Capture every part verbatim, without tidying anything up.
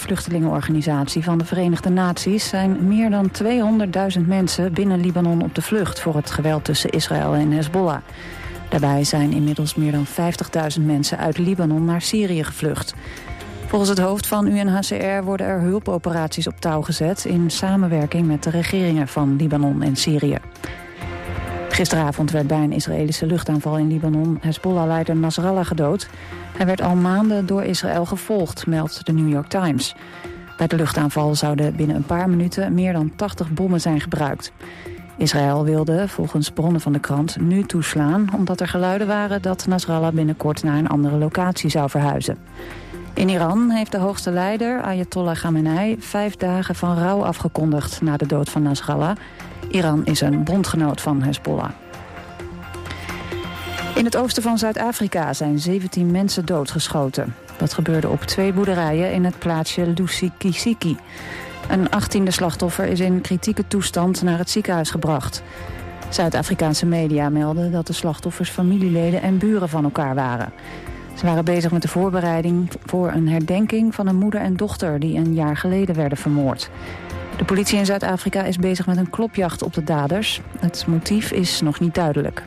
vluchtelingenorganisatie van de Verenigde Naties zijn meer dan tweehonderdduizend mensen binnen Libanon op de vlucht voor het geweld tussen Israël en Hezbollah. Daarbij zijn inmiddels meer dan vijftigduizend mensen uit Libanon naar Syrië gevlucht. Volgens het hoofd van U N H C R worden er hulpoperaties op touw gezet in samenwerking met de regeringen van Libanon en Syrië. Gisteravond werd bij een Israëlische luchtaanval in Libanon Hezbollah-leider Nasrallah gedood. Hij werd al maanden door Israël gevolgd, meldt de New York Times. Bij de luchtaanval zouden binnen een paar minuten meer dan tachtig bommen zijn gebruikt. Israël wilde, volgens bronnen van de krant, nu toeslaan, omdat er geluiden waren dat Nasrallah binnenkort naar een andere locatie zou verhuizen. In Iran heeft de hoogste leider, Ayatollah Khamenei, vijf dagen van rouw afgekondigd na de dood van Nasrallah. Iran is een bondgenoot van Hezbollah. In het oosten van Zuid-Afrika zijn zeventien mensen doodgeschoten. Dat gebeurde op twee boerderijen in het plaatsje Lusikisiki. Een achttiende slachtoffer is in kritieke toestand naar het ziekenhuis gebracht. Zuid-Afrikaanse media melden dat de slachtoffers familieleden en buren van elkaar waren. Ze waren bezig met de voorbereiding voor een herdenking van een moeder en dochter die een jaar geleden werden vermoord. De politie in Zuid-Afrika is bezig met een klopjacht op de daders. Het motief is nog niet duidelijk.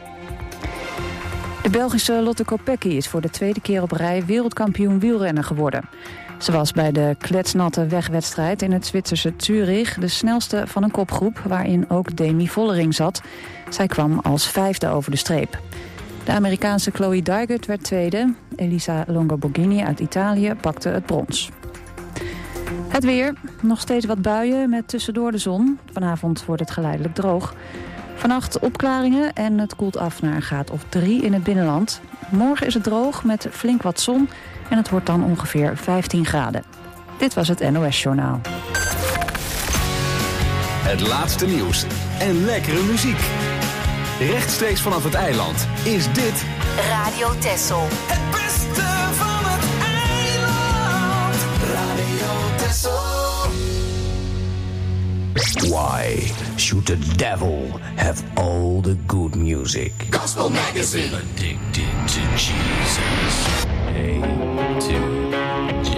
De Belgische Lotte Kopecky is voor de tweede keer op rij wereldkampioen wielrenner geworden. Ze was bij de kletsnatte wegwedstrijd in het Zwitserse Zurich de snelste van een kopgroep waarin ook Demi Vollering zat. Zij kwam als vijfde over de streep. De Amerikaanse Chloe Dygert werd tweede. Elisa Longoborghini uit Italië pakte het brons. Het weer. Nog steeds wat buien met tussendoor de zon. Vanavond wordt het geleidelijk droog. Vannacht opklaringen en het koelt af naar een graad of drie in het binnenland. Morgen is het droog met flink wat zon en het wordt dan ongeveer vijftien graden. Dit was het N O S-journaal. Het laatste nieuws en lekkere muziek. Rechtstreeks vanaf het eiland is dit Radio Texel. Het beste van het eiland. Radio Texel. Why should the devil have all the good music? Gospel Magazine. Addicted to Jesus. A to J.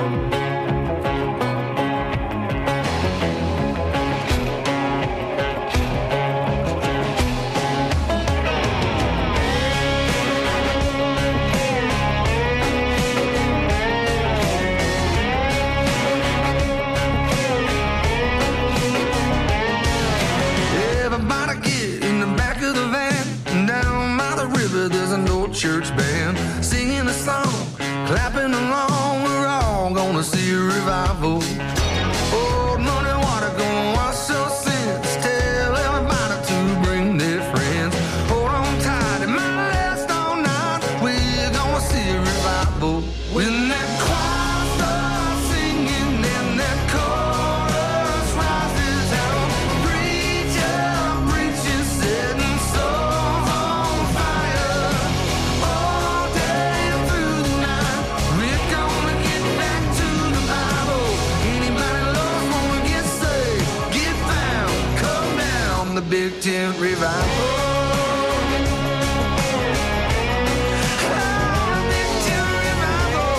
Church band singing a song, clapping along. We're all gonna see a revival. Old muddy water gonna wash your sins. Tell everybody to bring their friends. Hold on tight, it might last all night. We're gonna see a revival. When that choir starts singing and that chorus rises out, preacher preaching, setting souls on fire. Big Tent Revival. Oh, Big Tent Revival.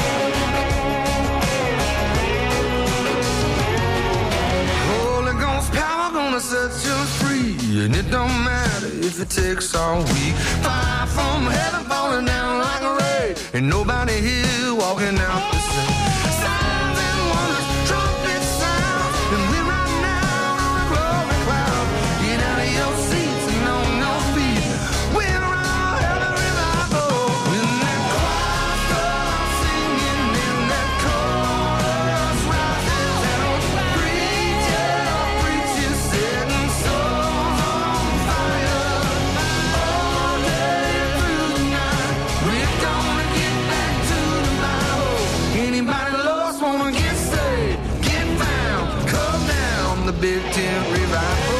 Holy Ghost power gonna set you free, and it don't matter if it takes all week. Fire from heaven falling down like a rain, and nobody here walking out the same. Signs and wonders, trumpet sounds, and we're right now on a glory cloud. Get out of your seats and on your feet. We're all having a revival. When that choir starts singing and that chorus rises out, preacher preaching, setting souls on fire. All day through the night, we're gonna get back to the Bible. Anybody lost wanna get saved, get found, come down the Big Tent Revival.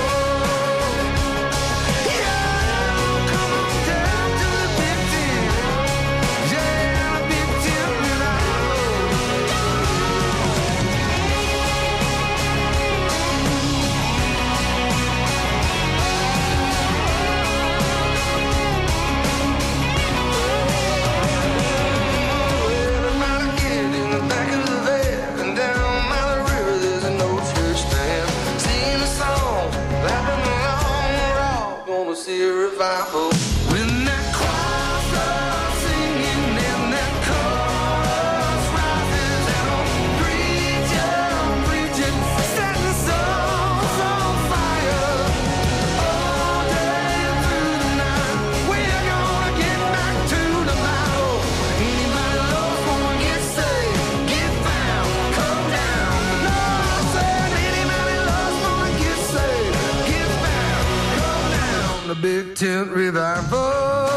revival. When that choir starts singing and that chorus rises, and oh, preacher, preaching, setting souls on fire. All day through the night, we're gonna get back to the Bible. Anybody lost wanna get saved, get found, come down. Lord, I said, anybody lost wanna get saved, get found, come down. The Big Tent Revival.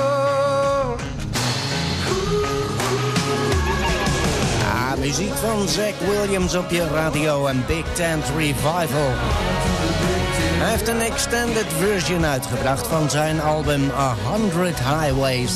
Ah, muziek van Zach Williams op je radio en Big Tent Revival. Hij heeft een extended version uitgebracht van zijn album A Hundred Highways.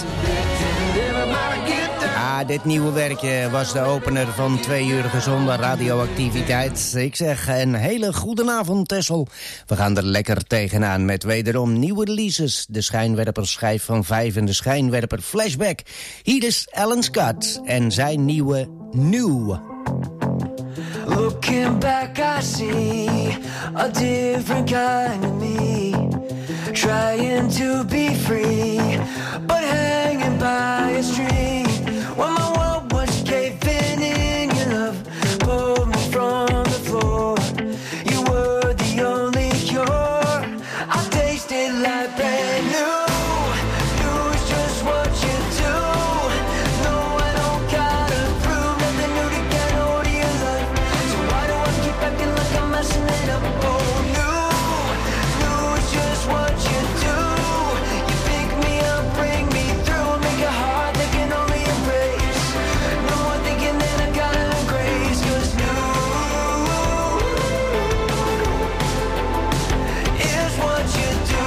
Ah, dit nieuwe werkje was de opener van twee uur gezonde radioactiviteit. Ik zeg een hele goede avond, Tessel. We gaan er lekker tegenaan met wederom nieuwe releases. De schijnwerperschijf van vijf en de schijnwerper Flashback. Hier is Alan Scott en zijn nieuwe New. Looking back I see a different kind of me, trying to be free, but hanging by a string. When my world was caving in, your love pulled me from the floor. You were the only cure. I tasted like brand new. New is just what you do. No, I don't gotta prove nothing new to get hold of your love. So why do I keep acting like I'm messing it up? Oh, new, new is just what you do. You pick me up, bring me through, make a heart that can only embrace. No more thinking that I gotta grace, 'cause new is what you do.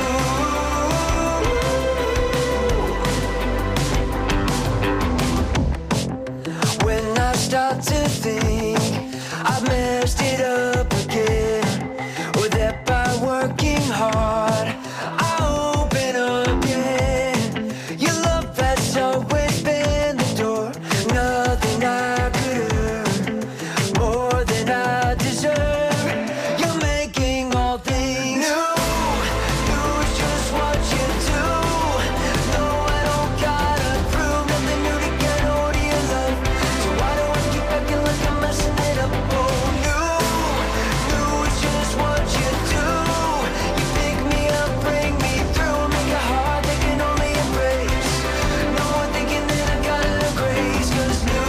When I start to think I've messed it up again, or that by working hard I open again. Your love has always been the door, nothing I could earn, more than I deserve. You're making all things new. New is just what you do. No, I don't gotta prove nothing new to get hold of your love. So why do I keep acting like I'm messing it up? Oh, new, new is just what you do. You pick me up, bring me through, make a heart that can only embrace. No more thinking that I gotta grace, 'cause new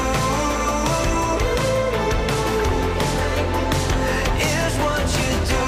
is what you do.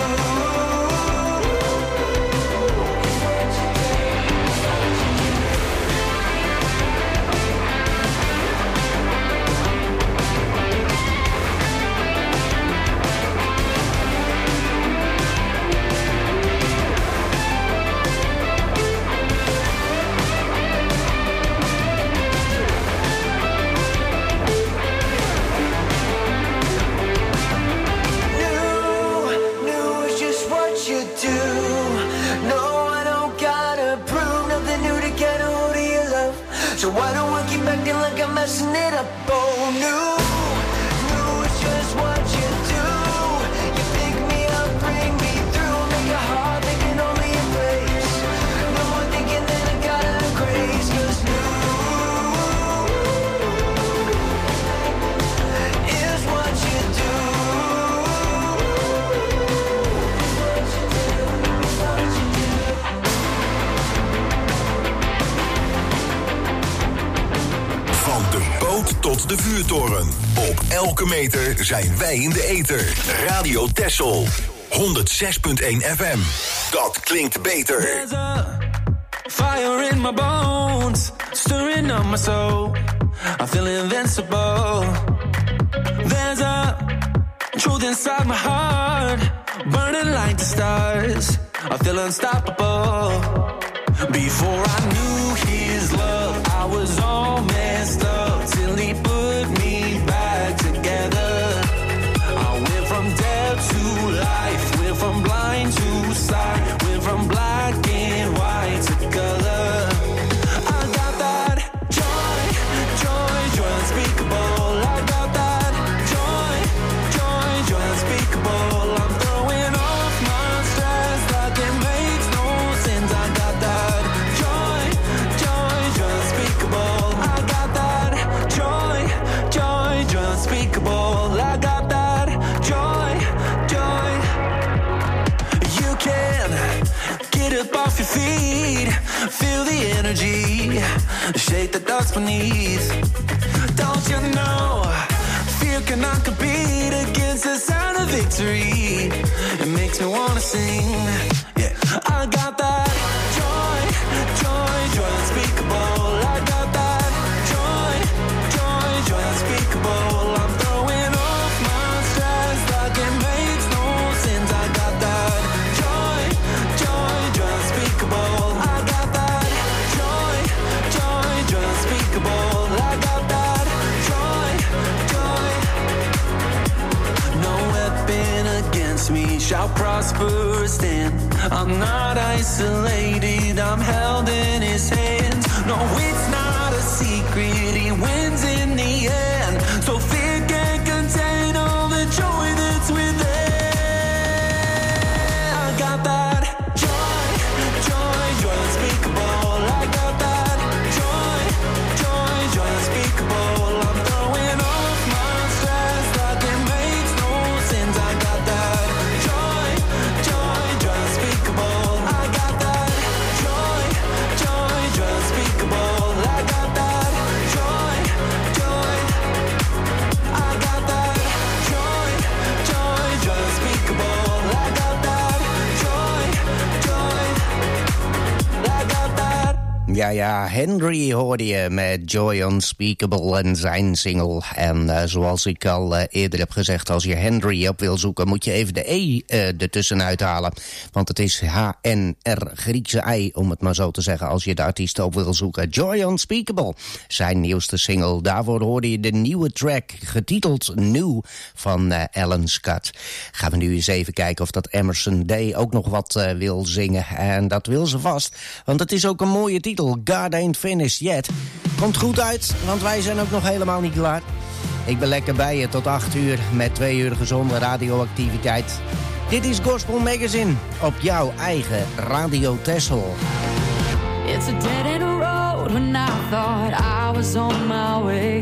New, new is just what you do. No, I don't gotta prove nothing new to get hold of your love. So why do I keep acting like I'm messing it up? Oh, new, new is just what you do. You pick me up, bring me through, make a heart that can only embrace. No more thinking that I gotta grace, 'cause new is what you do. Van de boot tot de vuurtoren. Op elke meter zijn wij in de ether. Radio Texel. honderdzes komma één F M. Dat klinkt beter. There's a fire in my bones, stirring up my soul. I feel invincible. There's a truth inside my heart, burning like the stars. I feel unstoppable. Before I knew his love, I was all messed up till he put me back together. I went from dead to life, went from blind to sight, went from black and white to color. I got that joy, joy, joy unspeakable. I got that joy, joy, joy unspeakable. I'm throwing off my stress like it makes no sense. I got that joy. shake the dust beneath. Don't you know, fear cannot compete against the sound of victory. It makes me wanna sing, yeah. I got that joy, joy, joy unspeakable. I got that joy, joy, joy unspeakable. I'm throwing off my stress like it makes no sense. I got that joy, joy, joy unspeakable. I got that joy, joy, joy unspeakable. I got that joy, joy. No weapon against me shall prosper or stand. I'm not isolated, I'm held in his hands. No, it's not a secret, he wins in the end. So fear can't contain all the joy that's within. I got that joy, joy, joy unspeakable. I got that joy, joy, joy unspeakable. I'm throwing off my stress like it makes no sense. I got that joy, joy, joy unspeakable. I got that joy, joy, joy unspeakable. I got that joy, joy. I got that joy, joy, joy unspeakable. I got that joy, joy. I got that. Ja, ja, Henry hoorde je met Joy Unspeakable en zijn single. En uh, zoals ik al uh, eerder heb gezegd, als je Henry op wil zoeken, moet je even de E uh, ertussen uithalen. Want het is H N R, Griekse I, om het maar zo te zeggen, als je de artiest op wil zoeken. Joy Unspeakable, zijn nieuwste single. Daarvoor hoorde je de nieuwe track, getiteld New, van uh, Alan Scott. Gaan we nu eens even kijken of dat Emerson Day ook nog wat uh, wil zingen. En dat wil ze vast, want het is ook een mooie titel. God Ain't Finished Yet. Komt goed uit, want wij zijn ook nog helemaal niet klaar. Ik ben lekker bij je tot acht uur met twee uur gezonde radioactiviteit. Dit is Gospel Magazine op jouw eigen Radio Texel. It's a dead end road when I thought I was on my way.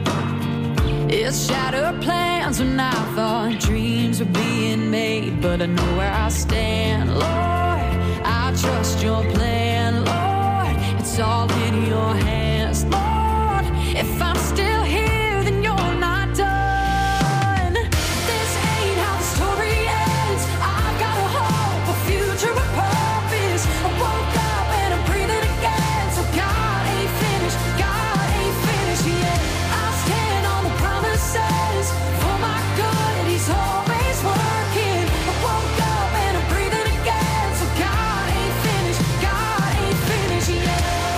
It's shattered plans when I thought dreams were being made. But I know where I stand, Lord. I trust your plan, Lord. It's all in your hands, Lord. If I'm still here, then you're not done. This ain't how the story ends. I've got a hope, a future, a purpose. I woke up and I'm breathing again. So God ain't finished, God ain't finished yet. I stand on the promises. For my good, He's always working. I woke up and I'm breathing again. So God ain't finished, God ain't finished yet.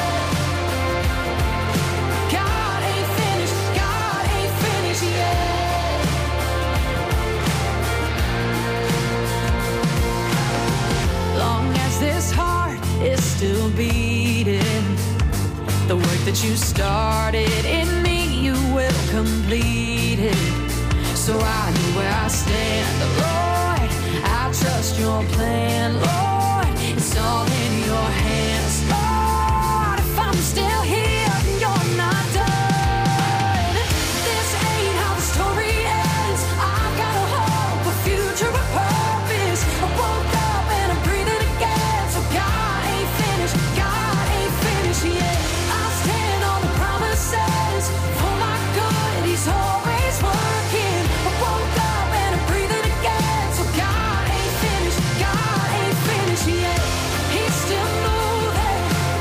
This heart is still beating. The work that you started in me, you will complete it. So I know where I stand, Lord. I trust your plan, Lord. It's all in your hands, Lord. If I'm still here, then you're not done. This ain't how the story ends. I've got a hope, a future, a purpose. I woke up and I'm breathing again. So God ain't finished, God ain't finished yet. I stand on the promises. For my good, He's always working. I woke up and I'm breathing again. So God ain't finished, God ain't finished yet. He's still moving,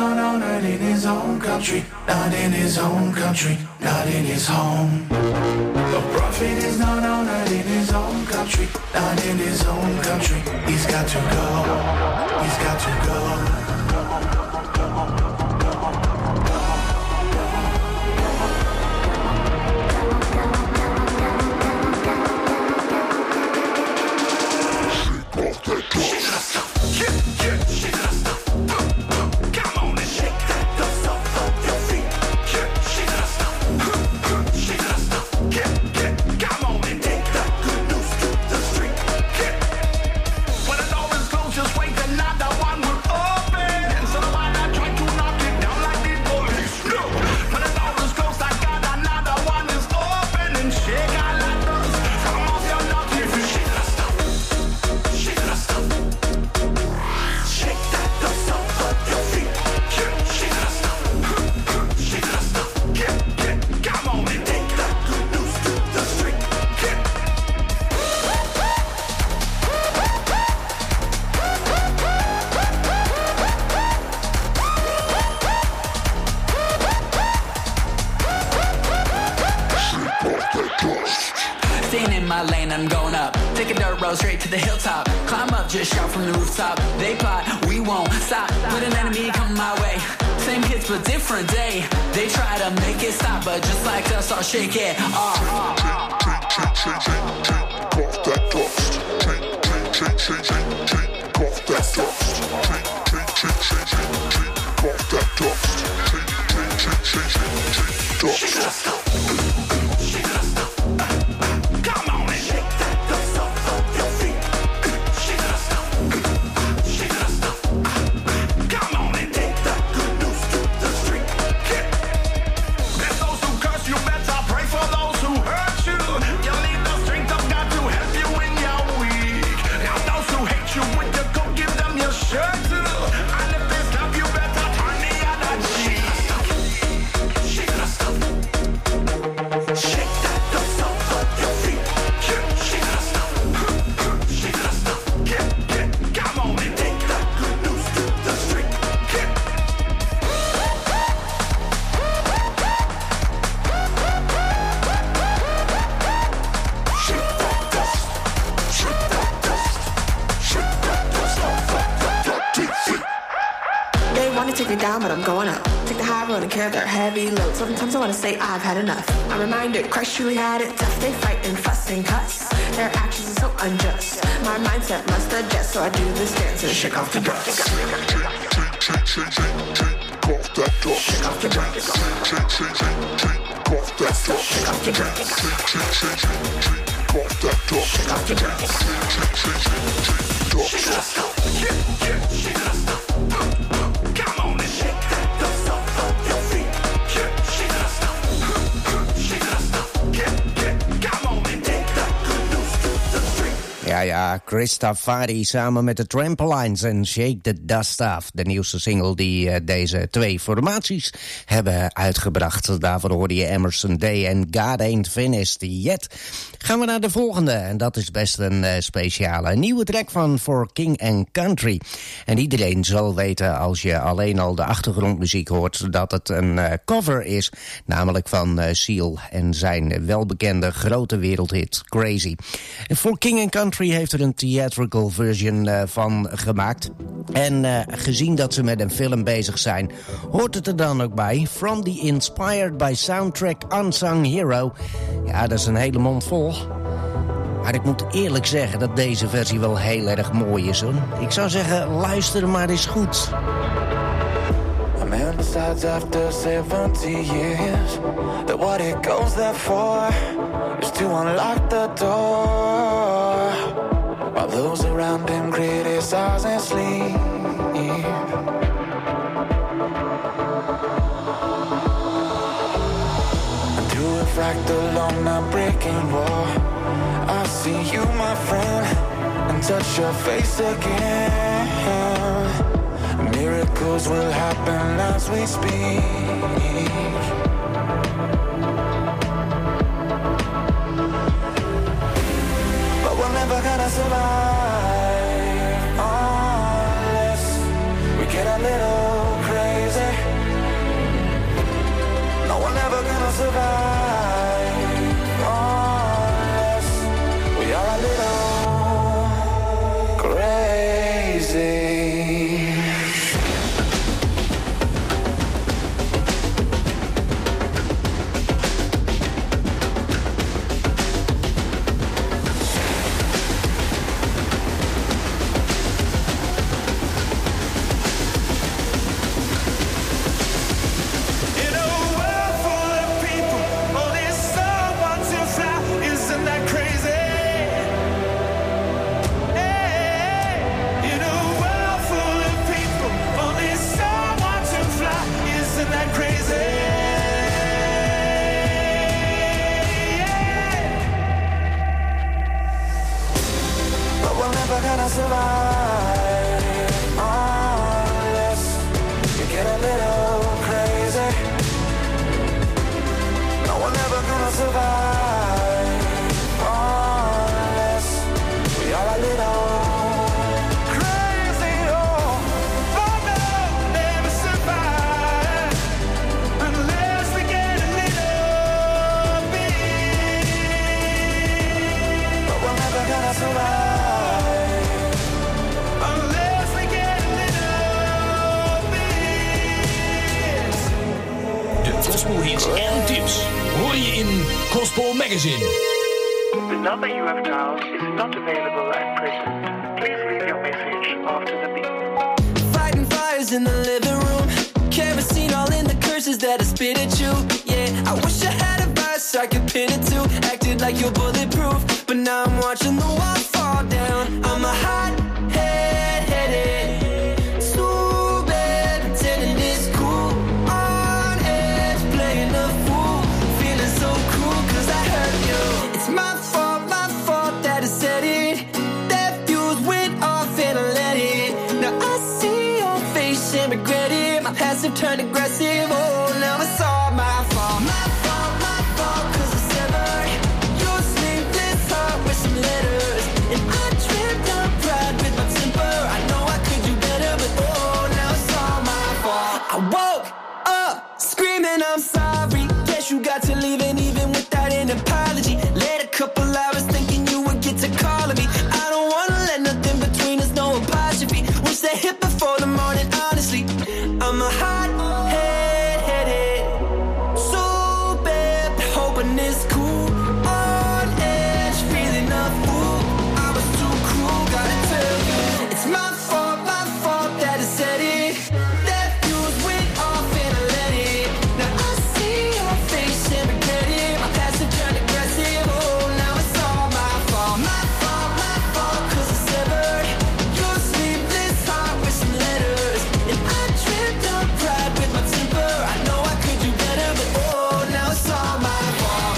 not honored in his own country, not in his own country, not in his home. The prophet is not honored in his own country, not in his own country. He's got to go, he's got to go. Straight to the hilltop, climb up, just shout from the rooftop. They plot, we won't stop. Put an enemy come my way. Same kids but different day. They try to make it stop, but just like us, I'll shake it off. But I'm going up. Take the high road and carry their heavy load. Sometimes I want to say I've had enough. I'm reminded Christ truly had it tough. They fight and fuss and cuss. Their actions are so unjust. My mindset must adjust, so I do this dance and shake off the dust. Shake off that dust. Shake off the dust. Shake off that dust. Shake off the dust. Shake off the dust. Come on and shake that dust off of your feet. Shake that stuff. Shake that stuff. Get, get, come on and take that good news to the street. Ja, ja, Christafari samen met de Trampolines en Shake the Dust Off. De nieuwste single die uh, deze twee formaties hebben uitgebracht. Daarvoor hoorde je Emerson Day en God Ain't Finished Yet. Gaan we naar de volgende. En dat is best een uh, speciale. Een nieuwe track van For King and Country. En iedereen zal weten als je alleen al de achtergrondmuziek hoort dat het een uh, cover is. Namelijk van uh, Seal en zijn welbekende grote wereldhit Crazy. En For King and Country heeft er een theatrical version uh, van gemaakt. En uh, gezien dat ze met een film bezig zijn, hoort het er dan ook bij. From the Inspired by Soundtrack Unsung Hero. Ja, dat is een hele mond vol. Maar ik moet eerlijk zeggen dat deze versie wel heel erg mooi is, hoor. Ik zou zeggen, luister maar eens goed. A man decides after seventy years that what he goes there for is to unlock the door, while those around him criticize and sleep. To a fractal on a breaking wall, I see you, my friend, and touch your face again. Miracles will happen as we speak. But we're never gonna survive unless we get a little crazy. gonna survive unless we all a little crazy. Oh, for love will never survive unless we get a little bit. But we're never gonna survive unless we get a little bit. De gospelhits en tips hoor je in Gospel Magazine. The number you have dialed is not available at present. Please leave your message after the beep. Fighting fires in the living room, kerosene all in the curses that I spit at you. Yeah, I wish I had a verse I could pin it to. Acted like you're bulletproof, but now I'm watching the walls fall down. I'm a hot head headed, so bad pretending it's cool. On edge, playing a fool, feeling so cool 'cause I hurt you. It's my fault, my fault that I said it. That fuse went off and I let it. Now I see your face and regret it. My passive turned aggressive. Oh, now it's all my fault. My fault, my fault, 'cause I severed your sleepless heart with some letters. And I tripped up pride with my temper. I know I could do better, but oh, now it's all my fault. I woke up screaming I'm sorry. Guess you got to leave and even without an apology. Late a couple hours thinking you would get to calling me. I don't wanna let nothing between us, no apostrophe. Wish that hit before the morning, honestly. I'm a hot head headed, so bad, hoping it's cool. On edge, feeling a fool. I was too cruel, gotta tell you. It's my fault, my fault that I said it. That fuse went off and I let it. Now I see your face and regret it. My passive turned aggressive. Oh, now it's all my fault. My fault, my fault, 'cause I severed your sleepless heart with some letters. And I tripped up pride with my temper. I know I could do better, but oh, now it's all my fault.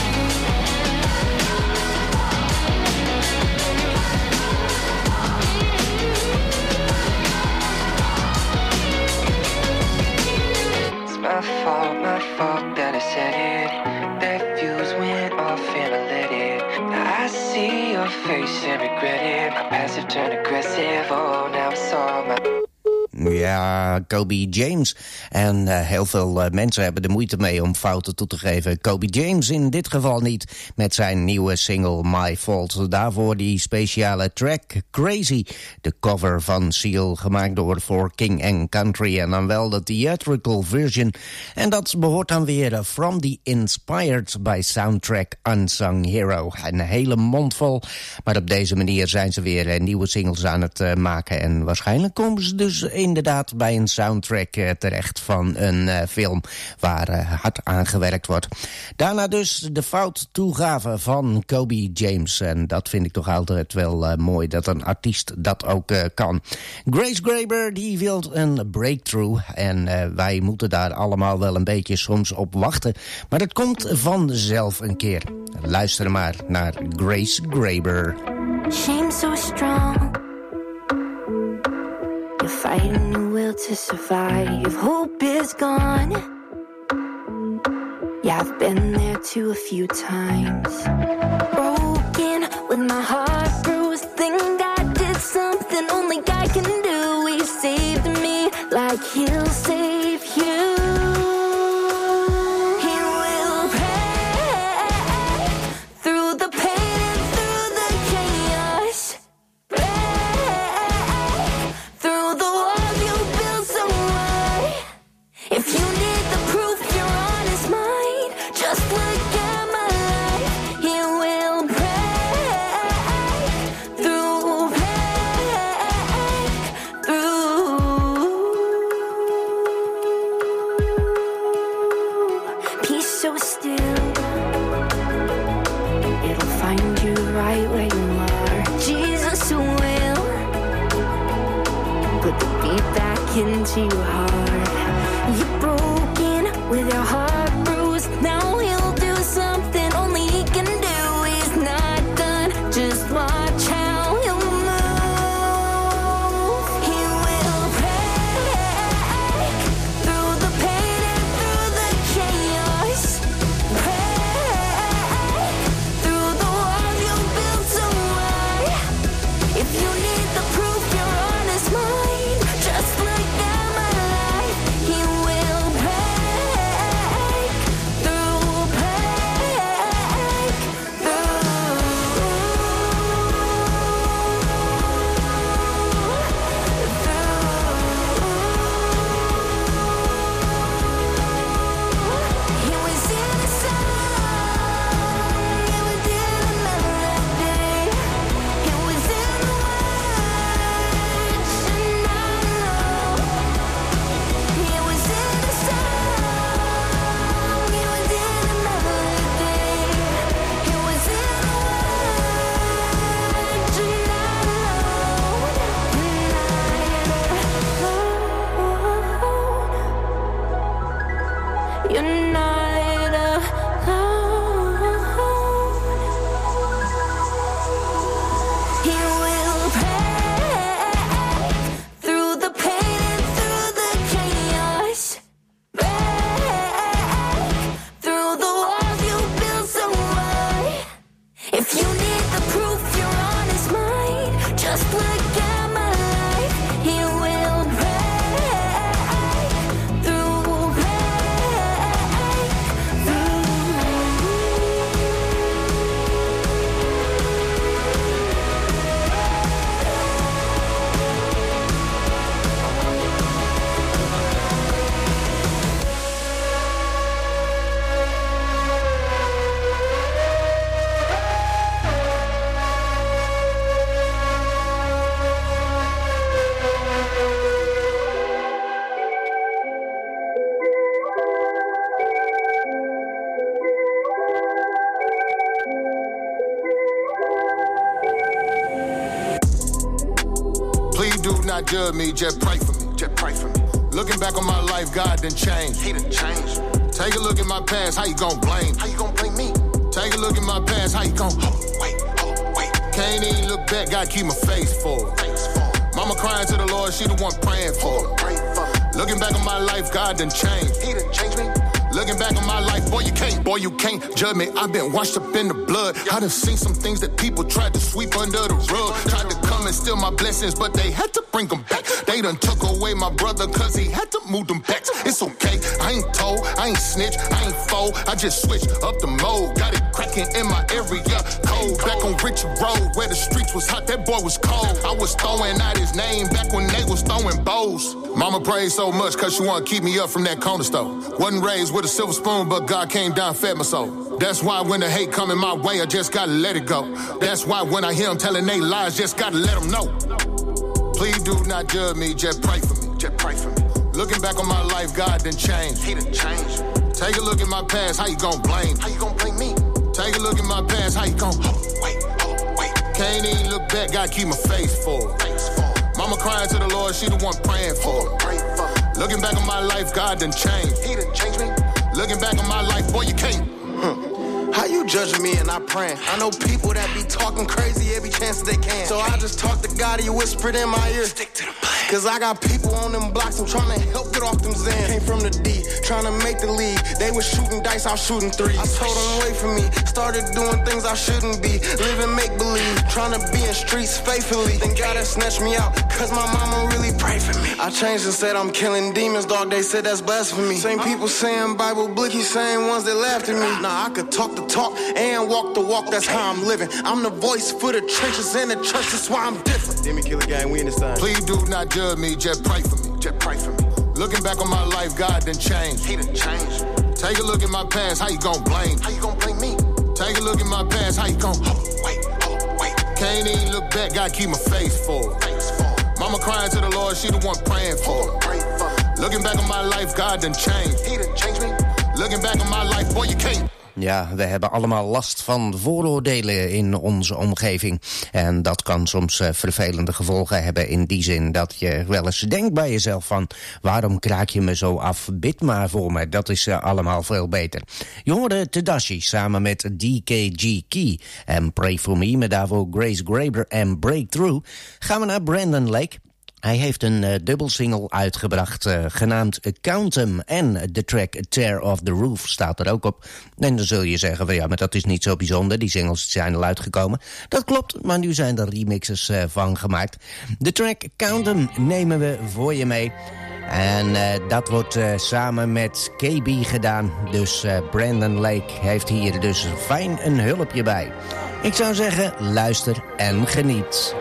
It's my fault, my fault that I said it. That fuse went off and I let it. Now I see your face and regret it. My passive turned aggressive. Oh, now it's all my. Ja, Kobe James. En uh, heel veel uh, mensen hebben er moeite mee om fouten toe te geven. Kobe James in dit geval niet, met zijn nieuwe single My Fault. Daarvoor die speciale track Crazy, de cover van Seal, gemaakt door For King and Country. En dan wel de theatrical version. En dat behoort dan weer From the Inspired by Soundtrack Unsung Hero. Een hele mond vol, maar op deze manier zijn ze weer uh, nieuwe singles aan het uh, maken. En waarschijnlijk komen ze dus inderdaad bij een soundtrack uh, terecht van een uh, film waar uh, hard aan gewerkt wordt. Daarna dus de fout toegave van Kobe James. En dat vind ik toch altijd wel uh, mooi, dat een artiest dat ook uh, kan. Grace Graber die wil een breakthrough. En uh, wij moeten daar allemaal wel een beetje soms op wachten. Maar dat komt vanzelf een keer. Luister maar naar Grace Graber. Shame so strong. You're fighting your will to survive. Hope is gone. Yeah, I've been there too a few times. Broken with my heart bruised. Think I did something only God can do. He saved me like he'll save you. He will break through the pain and through the chaos. Through the walls you built so high. If you need the proof you're on his mind, just look at my life. He will break through, break through. Peace so still, it'll find you right where you are. Jesus will put the beat back into your heart. You're broken with your heart bruised. Now he'll do something only he can do. He's not done, just watch how he'll move. He will break through the pain and through the chaos. Break you're not alone. He will break through the pain and through the chaos. Break through the walls you built so high. If you need the proof you're on his mind, just look at my life. He will break through, break through. Please do not judge me, just pray for me, just pray for me. Looking back on my life, God done changed. He done changed. Take a look at my past, how you gon' blame? How you gon' blame me? Take a look at my past, how you gon' oh, wait, oh, wait. Can't even look back, gotta keep my face forward. Face forward. Mama crying to the Lord, she the one praying for her. Pray for me. Looking back on my life, God done changed. He done changed me. Looking back on my life, boy, you can't, boy, you can't judge me. I've been washed up in the blood. I done seen some things that people tried to sweep under the rug. Tried to come and steal my blessings, but they had to bring them back. They done took away my brother, cause he had to move them back. It's okay, I ain't told, I ain't snitch, I ain't fold. I just switched up the mode. Got it cracking in my area, cold. Back on Richie Road, where the streets was hot, that boy was cold. I was throwing out his name back when they was throwing bows. Mama prayed so much, cause she wanna keep me up from that corner store. Wasn't raised with a silver spoon, but God came down, fed my soul. That's why when the hate coming my way, I just gotta let it go. That's why when I hear them telling they lies, just gotta let them know. Please do not judge me, just pray for me, just pray for me. Looking back on my life, God done changed. He done changed. Take a look at my past, how you gon' blame? How you gon' blame me? Take a look at my past, how you gon' oh, wait, oh, wait. Can't even look back, gotta keep my face forward. Face forward. Mama crying to the Lord, she the one praying for her. Pray for her. Looking back on my life, God done changed. He done changed me. Looking back on my life, boy, you can't. Huh. How you judging me and I praying? I know people that be talking crazy every chance they can. So I just talk to God, he whispered in my ear. Stick to the plan. Cause I got people on them blocks, I'm trying to help get off them Zans. Came from the D, trying to make the league. They was shooting dice, I was shooting threes. I told them wait for me, started doing things I shouldn't be. Living make-believe, trying to be in streets faithfully. Then God had snatched me out, cause my mama really prayed for me. I changed and said I'm killing demons, dog, they said that's blasphemy. Same people saying Bible blicky, same ones that laughed at me. Nah, I could talk the talk and walk the walk, that's how I'm living. I'm the voice for the trenches and the church, that's why I'm different. Demon Killer Gang, we in this time. Please do not judge me, just pray for me, just pray for me. Looking back on my life, God done changed. He done changed. Take a look at my past, how you gon' blame? How you gon' blame me? Take a look at my past, how you gon' oh, wait, oh, wait. Can't even look back, gotta keep my face forward. Face forward. Mama crying to the Lord, she the one praying for her. Pray for her. Looking back on my life, God done changed. He done changed me. Looking back on my life, boy, you can't. Ja, we hebben allemaal last van vooroordelen in onze omgeving. En dat kan soms uh, vervelende gevolgen hebben in die zin dat je wel eens denkt bij jezelf van waarom kraak je me zo af? Bid maar voor me, dat is uh, allemaal veel beter. Je hoorde Tedashii samen met D K G Key en Pray For Me, met daarvoor Grace Graber en Breakthrough. Gaan we naar Brandon Lake. Hij heeft een uh, dubbelsingle uitgebracht, uh, genaamd Count 'em. En de track Tear Off The Roof staat er ook op. En dan zul je zeggen, van, ja, maar dat is niet zo bijzonder. Die singles zijn al uitgekomen. Dat klopt, maar nu zijn er remixes uh, van gemaakt. De track Count 'em nemen we voor je mee. En uh, dat wordt uh, samen met K B gedaan. Dus uh, Brandon Lake heeft hier dus fijn een hulpje bij. Ik zou zeggen, luister en geniet.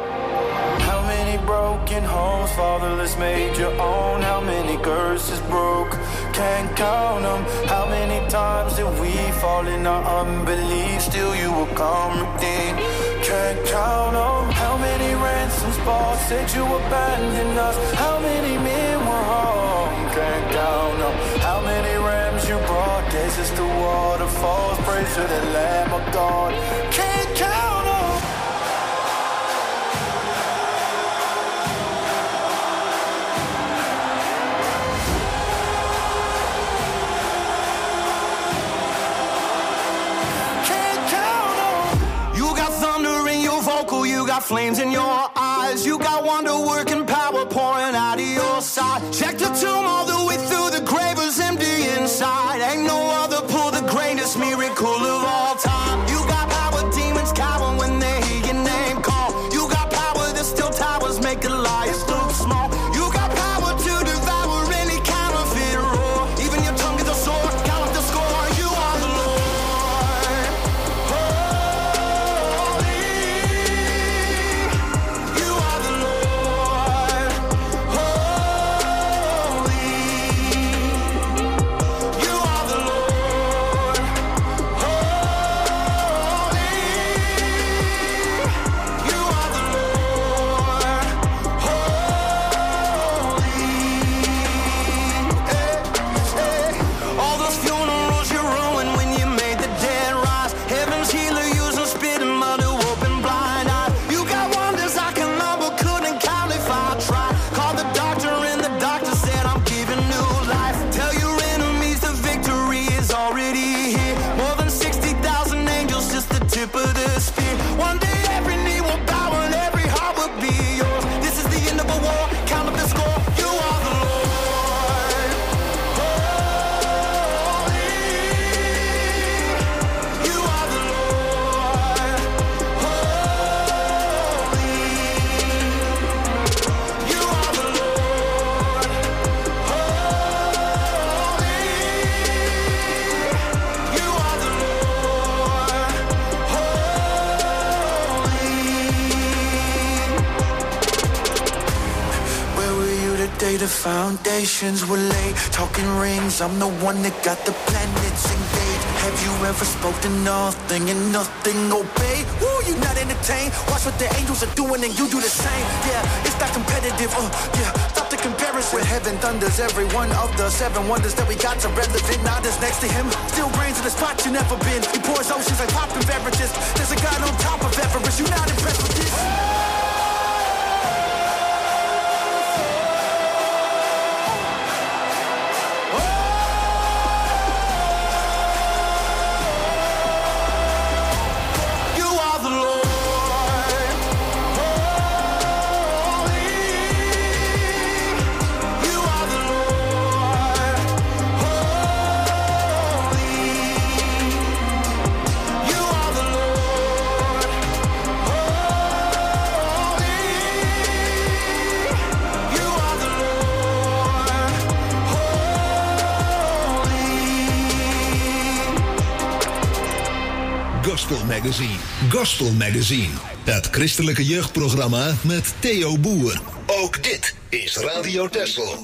Broken homes, fatherless made your own. How many curses broke? Can't count them. How many times did we fall in our unbelief? Still you will come redeem. Can't count them. How many ransoms bought? Said you abandoned us. How many men were hung? Can't count them. How many rams you brought? Deserts to waterfalls. Praise to the Lamb of God. Can't count them. got flames in your eyes. You got wonder working power pouring out of your side. Check the tomb all the way through, the grave was empty inside. Ain't no other pull the greatest miracle of all time. You got power, demons cower when they hear your name call. You got power that still towers make the liars look small. You got power to devour any counterfeit roar. Even your tongue is a sword, count up the score. You are the Lord. Holy. You are the Lord. Holy. You are the Lord. Holy. You are the Lord. Holy. Hey, hey. All those funerals you ruined when you made the dead rise. Heaven's healer using spit and mud to open blind eyes. You got wonders I can number, couldn't count if I tried. Called the doctor and the doctor said I'm giving new life. Tell your enemies the victory is already here. More than sixty thousand angels, just the tip of the spear. One day every knee will bow and every heart will be yours. This is the end of a war, count up the score. You are the Lord. Holy. You are the Lord. Holy. You are the Lord. Holy. You are the Lord. Holy. Where were you the day the foundations were laid? Talking rings, I'm the one that got the planets engaged. Have you ever spoke to nothing and nothing obeyed? Woo, you not entertained? Watch what the angels are doing and you do the same. Yeah, it's not competitive, uh, yeah, stop the comparison. When heaven thunders, every one of the seven wonders that we got are relevant. Now there's next to him, still reigns in the spot you never been. He pours oceans like popping beverages. There's a God on top of Everest, you not impressed with this? You are the Lord. Holy. You are the Lord. Holy. You are the Lord. Holy. You are the Lord. Holy. Gospel Magazine. Gospel Magazine. Het christelijke jeugdprogramma met Theo Boer. Ook dit is Radio Texel.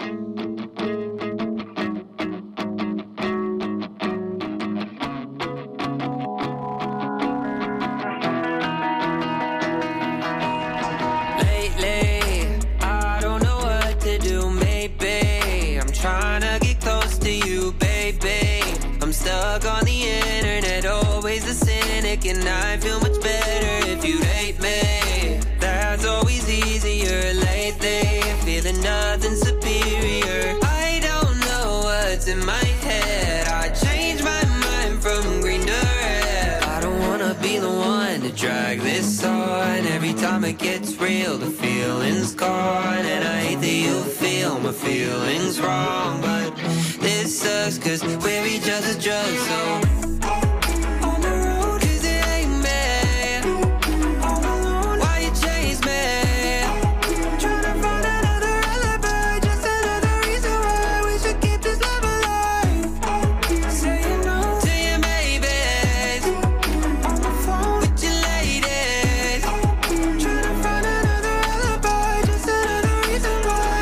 Lately, I don't know what to do, maybe I'm trying to get close to you, baby. I'm stuck on the internet, always a cynic, and I feel much better if you hate me. That's always easier lately, feeling nothing superior. I don't know what's in my head, I changed my mind from green to red. I don't wanna be the one to drag this on. Every time it gets real, the feeling's gone, and I hate that you feel my feelings wrong. But this sucks, cause we're each other's drugs, so on the road, cause it ain't me. All alone, why you chase me? Tryna find another alibi, just another reason why we should keep this love alive. Saying no to your babies, on my phone with your ladies. Tryna find another alibi, just another reason why.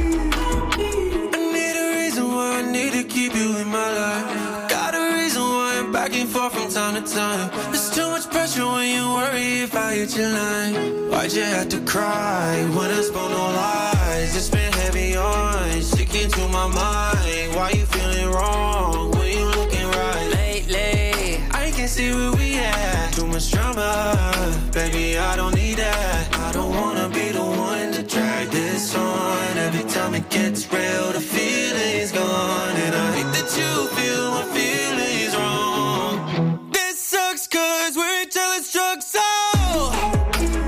I need a reason why I need to keep you in my life. Got a reason why I'm back and forth from time to time. There's too much pressure when you worry if I hit your line. Why'd you have to cry when I spoke no lies? It's been heavy on, sticking to my mind. Why you feeling wrong when you looking right? Lately, I can't see where we at. Too much drama, baby, I don't need that. I don't wanna be the one to drag this on. Every time it gets real, the feeling's gone, and I hate that you feel my feelings wrong. This sucks, cause we're each other's drugs, so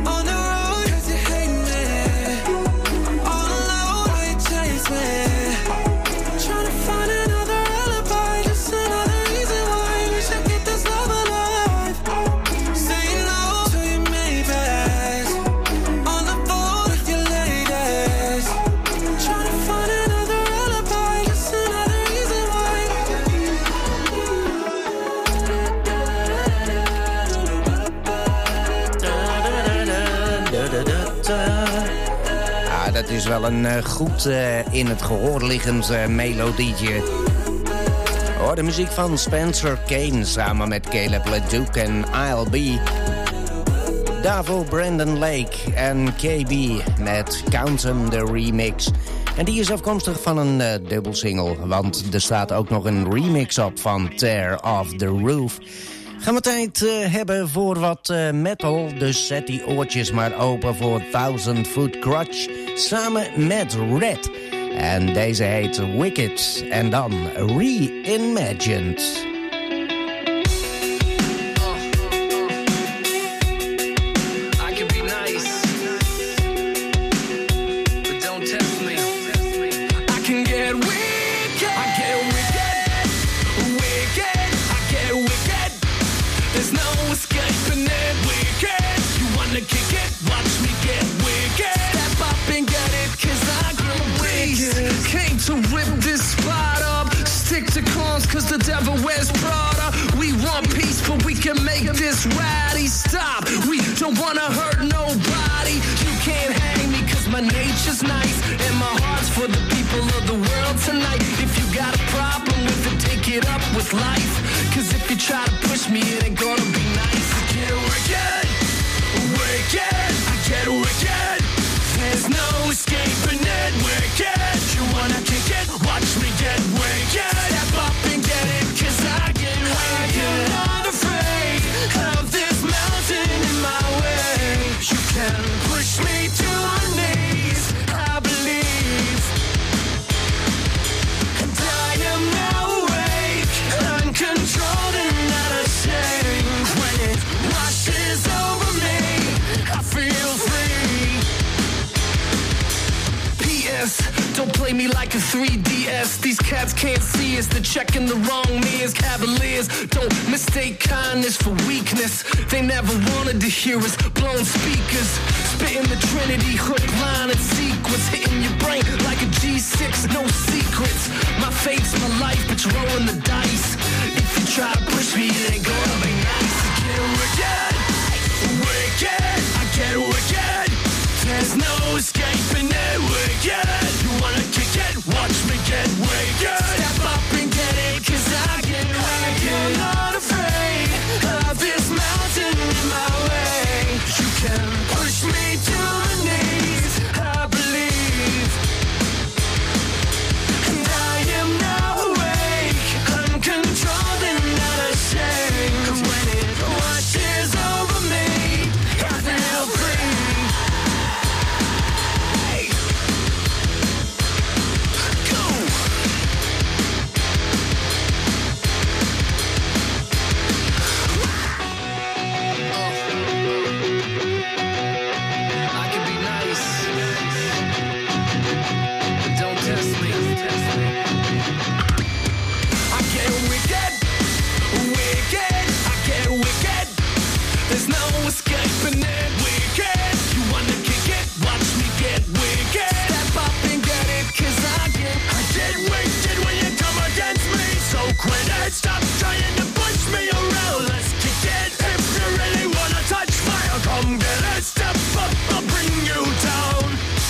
is wel een uh, goed uh, in het gehoor liggend uh, melodietje. Hoor de muziek van Spencer Kane samen met Caleb LeDuc en I'll Be. Daarvoor Brandon Lake en K B met Count 'em the remix. En die is afkomstig van een uh, dubbelsingle, want er staat ook nog een remix op van Tear Off the Roof. Gaan we tijd uh, hebben voor wat uh, metal, dus zet die oortjes maar open voor Thousand Foot Crutch samen met Red. En deze heet Wicked en dan Reimagined. Cause the devil wears Prada. We want peace, but we can make this rowdy stop. We don't wanna hurt nobody. You can't hang me cause my nature's nice. And my heart's for the people of the world tonight. If you got a problem with it, take it up with life. Cause if you try to push me, it ain't gonna be nice. I get wicked, wicked, I get wicked. There's no escaping it, wicked. You wanna kick it, watch me get wicked. Step up and get it, cause I get wicked. I'm not afraid of this mountain in my way. You can push me to my knees, I believe. And I am now awake, uncontrolled and not ashamed. When it washes over me, I feel free. P S Don't play me like a three D S. These cats can't see us. They're checking the wrong me's. Cavaliers, don't mistake kindness for weakness. They never wanted to hear us. Blown speakers, spitting the Trinity hook, line, and sequence. Hitting your brain like a G six, no secrets. My fate's my life, but you're rolling the dice. If you try to push me, it ain't gonna be nice. I get wicked, wicked, I get wicked. There's no escaping it, wicked. You wanna kick it, watch me get wicked. Step up and get it, cause I get wicked. I'm not afraid of this mountain in my way. You can push me to my knees, I believe. And I am now awake, uncontrolled and not ashamed. Cause when it washes over me, I feel free. Stop trying to push me around, let's kick it. If you really wanna touch fire, come get it. Step up, I'll bring you down.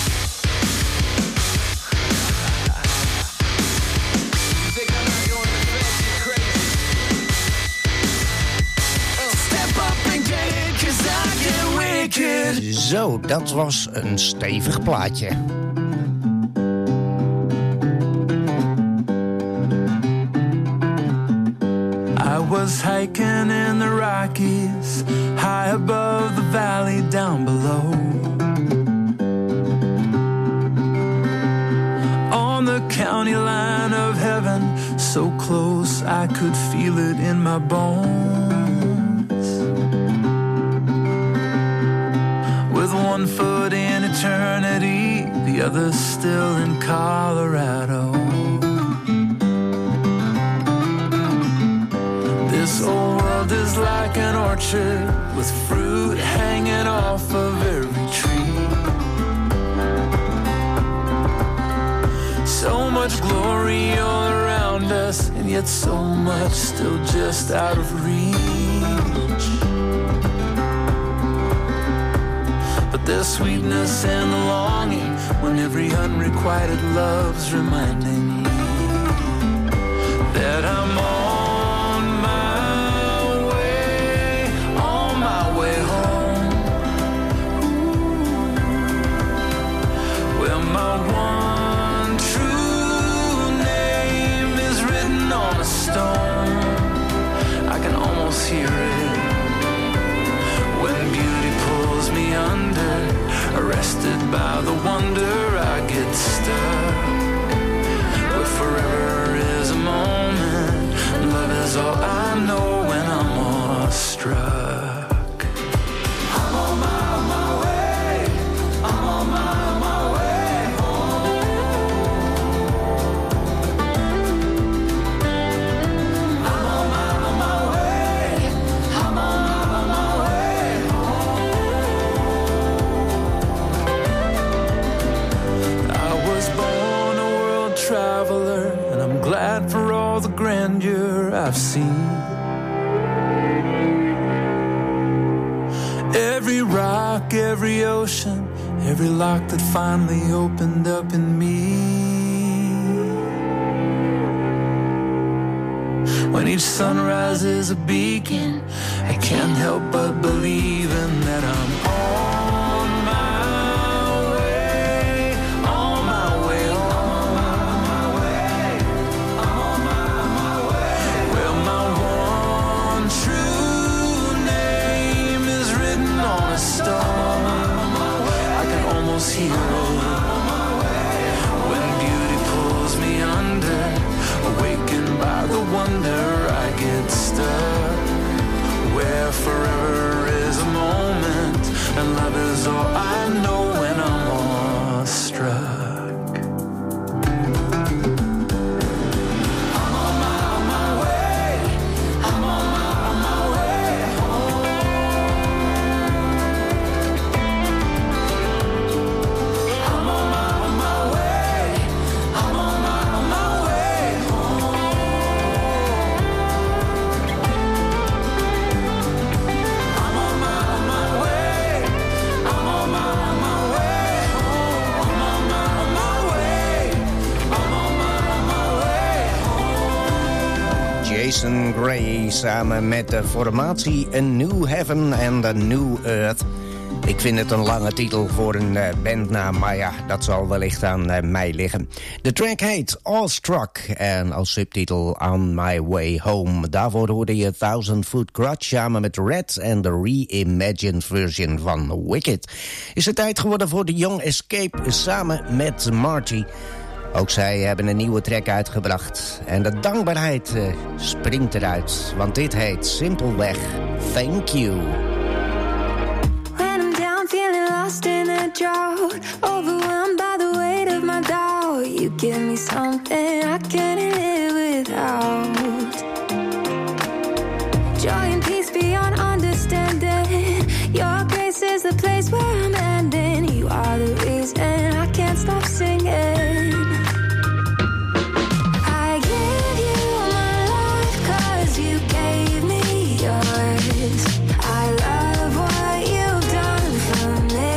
You think I'm not going to bed, you crazy. uh. Step up and get it, cause I get wicked. Zo, dat was een stevig plaatje. Was hiking in the Rockies, high above the valley down below. On the county line of heaven, so close I could feel it in my bones. With one foot in eternity, the other still in Colorado. This old world is like an orchard with fruit hanging off of every tree. So much glory all around us, and yet so much still just out of reach. But But there's sweetness and the longing when every unrequited love's reminding me that I'm on my way, on my way home, where my one true name is written on a stone. I can almost hear it when beauty pulls me under, arrested by the wonder. I get stuck, but forever is a moment, and love is all I know when I'm awestruck. I'm on my, on my way, I'm on my, my way home. I'm on my, on my way, I'm on my, my way home. I was born a world traveler, and I'm glad for all the grandeur I've seen. Every rock, every ocean, every lock that finally opened up in me. When each sunrise is a beacon, I can't help but believing that I'm on my way, on my way home, where my one true name is written on a stone. I can almost hear it when beauty pulls me under, awakened by the wonder. I get stuck where forever is a moment, and love is all I know when I'm awestruck. I'm on my, on my way, I'm on my, on my way home. I'm on my, on my way, I'm on my, on my way home. I'm on my, on my way, I'm on my, on my way home. I'm on my, on my way, I'm on my, on my way home. Jason Gray samen met de formatie A New Heaven and A New Earth. Ik vind het een lange titel voor een uh, bandnaam, maar ja, dat zal wellicht aan uh, mij liggen. De track heet Awestruck en als subtitel On My Way Home. Daarvoor hoorde je Thousand Foot Grudge samen met Red en de reimagined version van Wicked. Is het tijd geworden voor de Young Escape samen met Marty. Ook zij hebben een nieuwe track uitgebracht. En de dankbaarheid uh, springt eruit, want dit heet simpelweg Thank You. When I'm down, feeling lost in a drought, overwhelmed by the weight of my doubt, you give me something I couldn't live without. Joy and peace beyond understanding. Your grace is the place where I'm ending. You are the reason I can't stop singing. I give you my life 'cause you gave me yours. I love what you've done for me.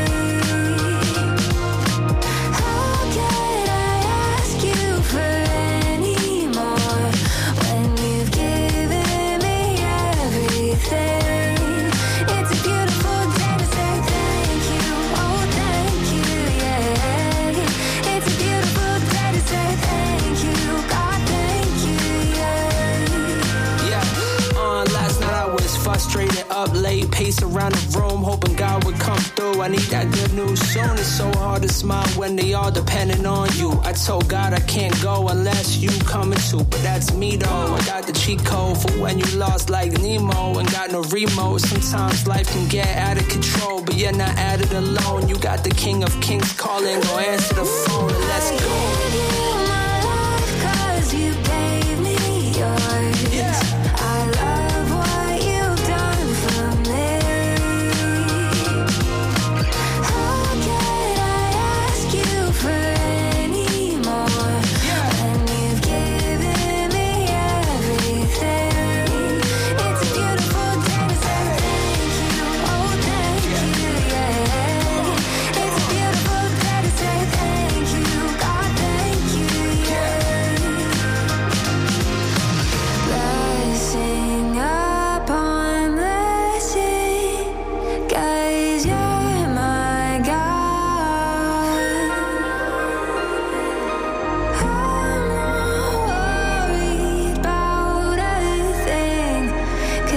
How can I ask you for any more when you've given me everything? It's a beautiful day to say thank you, oh thank you, yeah. It's a beautiful day to say thank you, God thank you, yeah. Yeah, uh, last night I was frustrated, up late, pace around the room, hoping God would come through. I need that good news soon. It's so hard to smile when they all depending on you. I told God I can't go unless you coming too, but that's me though. I got the cheat code for when you lost like Nemo and got no remote. Sometimes life can get out of control, but you're not at it alone. You got the King of Kings calling, go answer the phone and let's go. I give you my life 'cause you gave me yours. Yeah. I love what you've done for me. How can I ask you for any more when you've given me everything? It's a beautiful day to say thank you, oh thank you, yeah.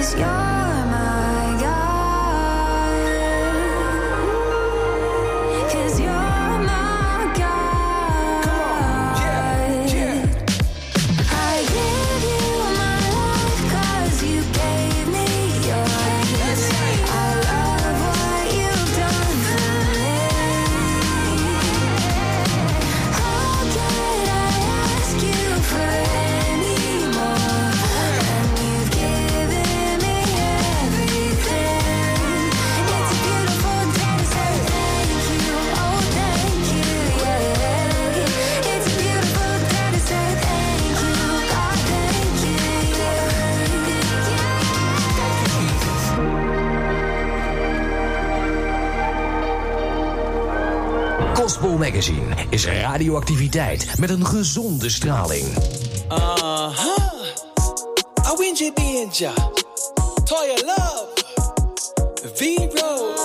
Gospel Magazine is radioactiviteit met een gezonde straling. Uh-huh. I win J B and Ja. Toya Love. V-Rose.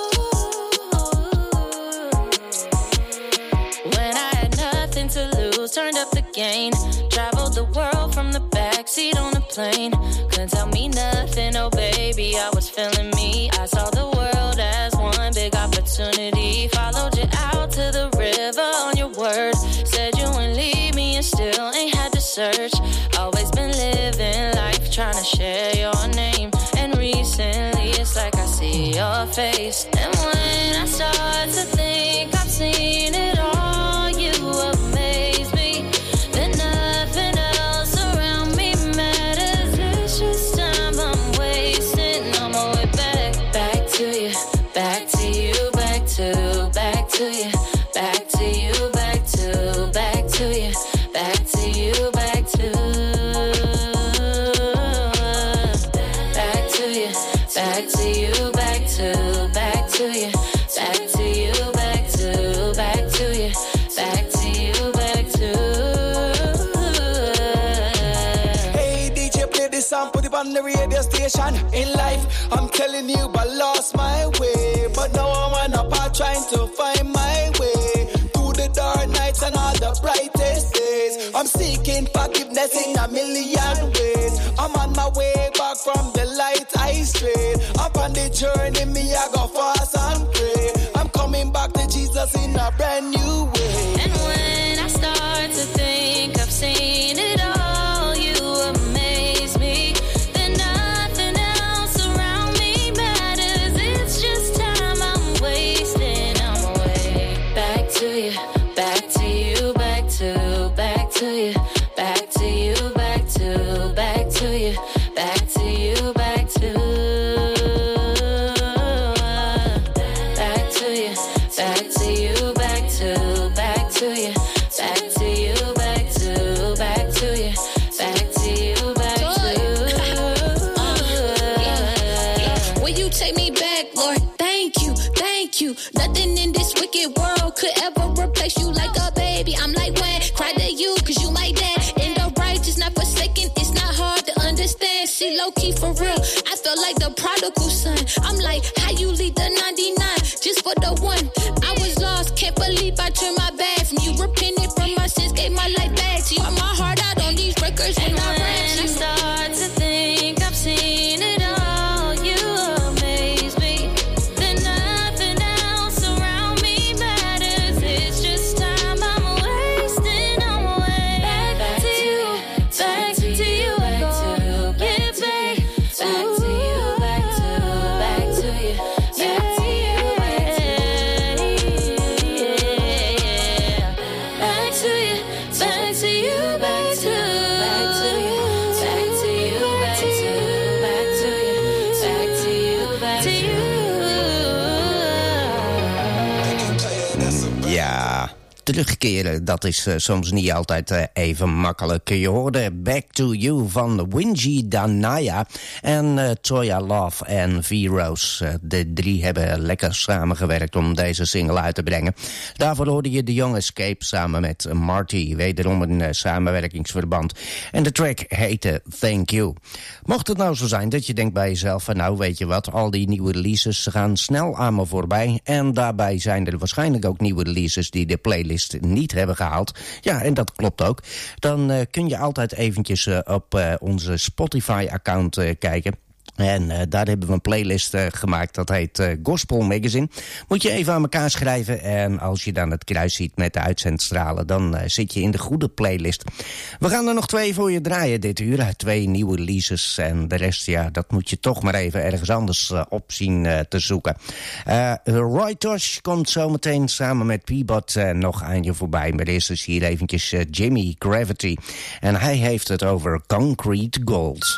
When I had nothing to lose, turned up the gain. Traveled the world from the backseat on a plane. Couldn't tell me nothing, oh baby, I was feeling me. I saw the world as one big opportunity. Followed you out to the river on your word. Said you wouldn't leave me and still ain't had to search. Always been living life trying to share your name. And recently it's like I see your face. And when I start to think I've seen it all, you amaze me. Then nothing else around me matters. It's just time I'm wasting. I'm always back, back to you, back to you, back to, back to you, back to you, back to, back to you, back to you, back to, back to you, back to you, back to, back to you, back to you, back to, back to you, back to you, back to. Hey D J, play this song, put it on the radio station. In life, I'm telling you, I lost my way, but now I'm on a path trying to find my way through the dark nights and all the brightest days. I'm seeking forgiveness in a million ways. I'm on my way back from the light I strayed. Up on the journey, me I go fast and pray. I'm coming back to Jesus in a brand new way. And when I start to think I've seen it all, you amaze me. Then nothing else around me matters. It's just time I'm wasting. I'm away. Back to you, back to you, back to, back to you, back to you, back to, back to you, back to you, back to, back to you, back to you, back to, back to you, back to you, back to, back to you, back to you, back to. Will you take me back, Lord? Thank you, thank you. Nothing in this wicked world could ever replace you like a baby. I'm like, when cry to you, cause you my dad. And the righteous not forsaken, it's not hard to understand. See, low key for real, I felt like the prodigal son. I'm like, how you leave the ninety-nine just for the one? I was lost, can't believe I turned my back from you. Repented from my sins, gave my life back to you. Pour my heart out on these records when I ran I start to think I've seen it all, you amaze me. Then nothing else around me matters. It's just time I'm wasting. I'm away. Back to you, back to you, I go. Get back to you, back to, back to you, back to you, back to you, back to you, back to, back to you, back to you, back to, back to you, back to you, back to you. Ja, terugkeren, dat is uh, soms niet altijd uh, even makkelijk. Je hoorde Back to You van Winji Danaya en uh, Toya Love en V-Rose. Uh, de drie hebben lekker samengewerkt om deze single uit te brengen. Daarvoor hoorde je The Young Escape samen met Marty, wederom een uh, samenwerkingsverband. En de track heette Thank You. Mocht het nou zo zijn dat je denkt bij jezelf van nou weet je wat, al die nieuwe releases gaan snel aan me voorbij. En daarbij zijn er waarschijnlijk ook nieuwe releases die de playlist niet hebben gehaald. Ja, en dat klopt ook. Dan uh, kun je altijd eventjes uh, op uh, onze Spotify-account uh, kijken. En uh, daar hebben we een playlist uh, gemaakt, dat heet uh, Gospel Magazine. Moet je even aan elkaar schrijven en als je dan het kruis ziet met de uitzendstralen, dan uh, zit je in de goede playlist. We gaan er nog twee voor je draaien dit uur, twee nieuwe releases en de rest, ja, dat moet je toch maar even ergens anders uh, op zien uh, te zoeken. Uh, Roy Tosh komt zometeen samen met Peabot uh, nog aan je voorbij, maar eerst is hier eventjes uh, Jimmy Gravity en hij heeft het over Concrete Gold.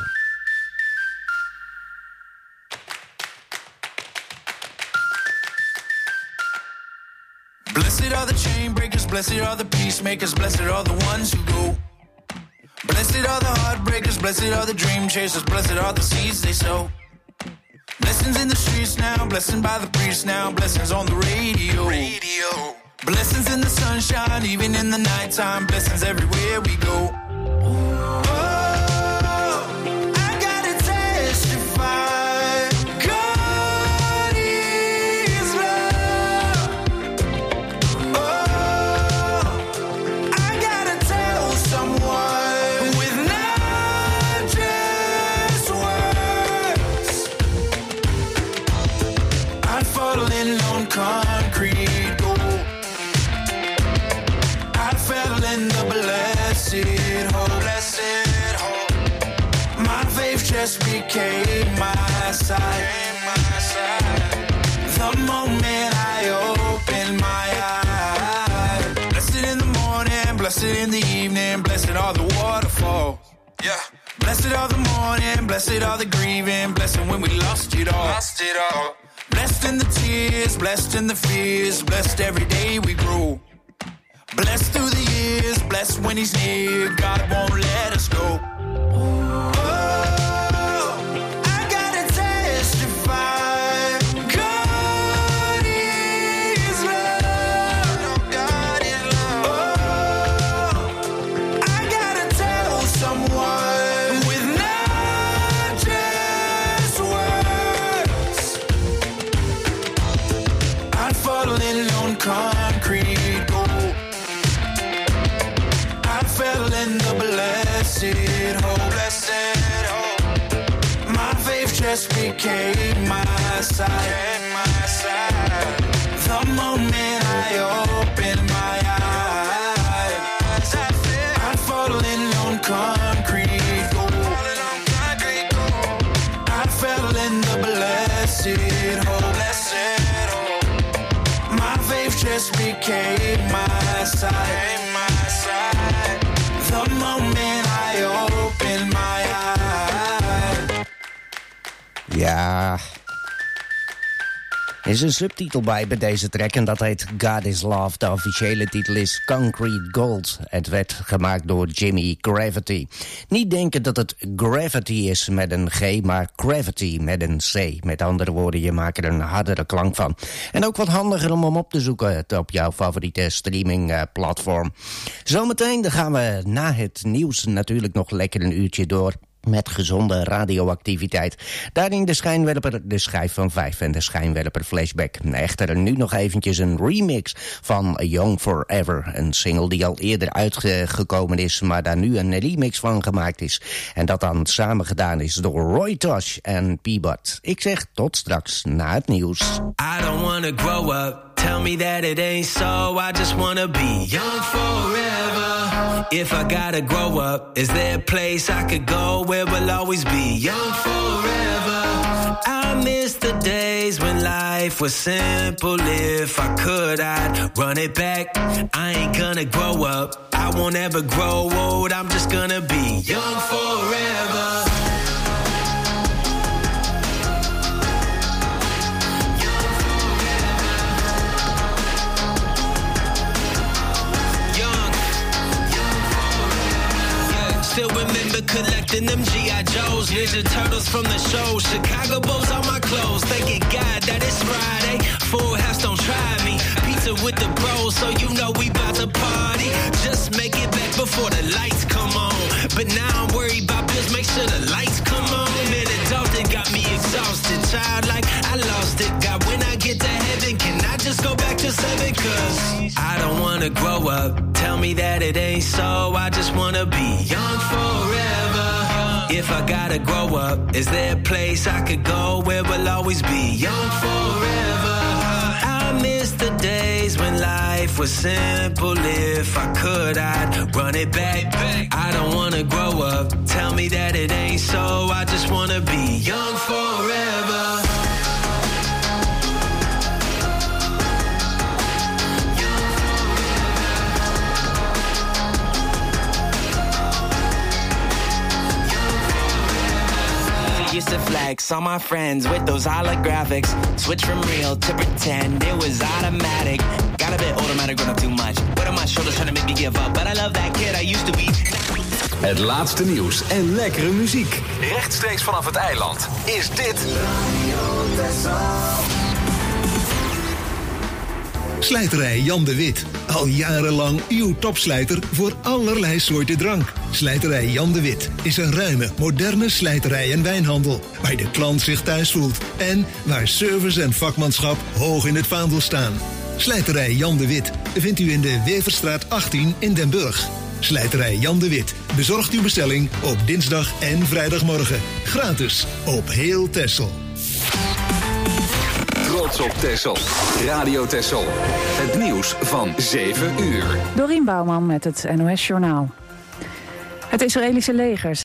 Blessed are the chain breakers, blessed are the peacemakers, blessed are the ones who go. Blessed are the heartbreakers, blessed are the dream chasers, blessed are the seeds they sow. Blessings in the streets now, blessings by the priest now, blessings on the radio. radio. Blessings in the sunshine, even in the nighttime, blessings everywhere we go. Concrete gold. I fell in the blessed hole, blessed hole. My faith just became my sight. My sight. The moment I opened my eyes. Blessed in the morning, blessed in the evening, blessed are the waterfalls. Yeah. Blessed are the morning, blessed are the grieving, blessed when we lost it all. Lost it all. Blessed in the tears, blessed in the fears, blessed every day we grow. Blessed through the years, blessed when he's near, God won't let us go. Concrete gold. I fell in the blessed hole, blessed hole. My faith just became my sight, my sight. The moment I opened my eyes, I'd fallen on concrete gold. I fell in the blessed hole, blessed hole. My faith just became my sight, my sight. The moment I opened my eyes. Ja, er is een subtitel bij bij deze track en dat heet God is Love. De officiële titel is Concrete Gold. Het werd gemaakt door Jimmy Gravity. Niet denken dat het Gravity is met een G, maar Gravity met een C. Met andere woorden, je maakt er een hardere klank van. En ook wat handiger om hem op te zoeken op jouw favoriete streamingplatform. Zometeen dan gaan we na het nieuws natuurlijk nog lekker een uurtje door met gezonde radioactiviteit. Daarin de schijnwerper, de schijf van vijf en de schijnwerper flashback. Echter nu nog eventjes een remix van Young Forever. Een single die al eerder uitgekomen is, maar daar nu een remix van gemaakt is. En dat dan samen gedaan is door Roy Tosh en Peabot. Ik zeg tot straks na het nieuws. I don't wanna grow up. Tell me that it ain't so, I just wanna be young forever. If I gotta grow up, is there a place I could go where we'll always be young forever? I miss the days when life was simple. If I could, I'd run it back. I ain't gonna grow up, I won't ever grow old, I'm just gonna be young forever. Still remember collecting them G I Joes, Ninja Turtles from the show, Chicago Bulls on my clothes. Thanking God that it's Friday, full house don't try me. Pizza with the bros, so you know we bout to party. Just make it back before the lights come on. But now I'm worried about bills, make sure the lights come on. Man, adulting got me exhausted, childlike, I lost it. God, when I get to heaven, can I just go back to seven? Cause I don't wanna grow up, tell me that it ain't so, I just wanna be young forever. If I gotta grow up, is there a place I could go where we'll always be young forever? I miss the days when life was simple. If I could, I'd run it back. I don't wanna grow up, tell me that it ain't so. I just wanna be young forever. Used to flex on my friends with those holographics. Switch from real to pretend, it was automatic. Got a bit automatic, grown up too much. Weight on my shoulders trying to make me give up. But I love that kid I used to be. Het laatste nieuws en lekkere muziek. Rechtstreeks vanaf het eiland is dit... Slijterij Jan de Wit. Al jarenlang uw topslijter voor allerlei soorten drank. Slijterij Jan de Wit is een ruime, moderne slijterij en wijnhandel. Waar de klant zich thuis voelt. En waar service en vakmanschap hoog in het vaandel staan. Slijterij Jan de Wit vindt u in de Weverstraat achttien in Den Burg. Slijterij Jan de Wit bezorgt uw bestelling op dinsdag en vrijdagmorgen. Gratis op heel Texel. Trots op Texel. Radio Texel. Het nieuws van zeven uur. Dorien Bouwman met het N O S Journaal. Het Israëlische leger